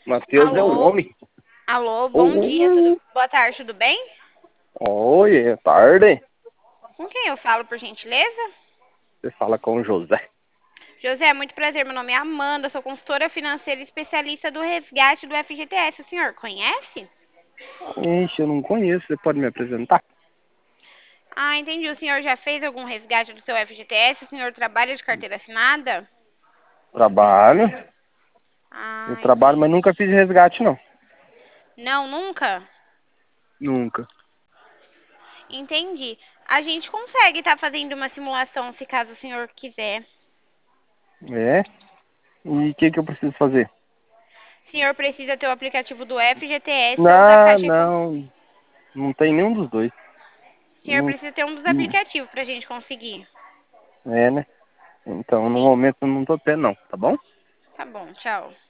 Matheus é o Alô? homem. Alô, bom dia, Oh, boa tarde, tudo bem? oi, tarde. Com quem eu falo, por gentileza? Você fala com o José. José, muito prazer, meu nome é Amanda, sou consultora financeira e especialista do resgate do FGTS. O senhor conhece? Ixi, eu não conheço. Você pode me apresentar? Ah, entendi. O senhor já fez algum resgate do seu FGTS? O senhor trabalha de carteira assinada? Trabalho. Eu Ah, trabalho, mas entendi. nunca fiz resgate, não. Não, nunca? Nunca. Entendi. A gente consegue estar fazendo uma simulação, se caso o senhor quiser. É? E o que eu preciso fazer? O senhor precisa ter o aplicativo do FGTS ou da Não, Caixa Econômica. não. Não tem nenhum dos dois. O senhor Não, precisa ter um dos não- aplicativos pra gente conseguir. é, né? Então, no Sim. momento, eu não tô tendo, não. Tá bom? Tá bom, tchau.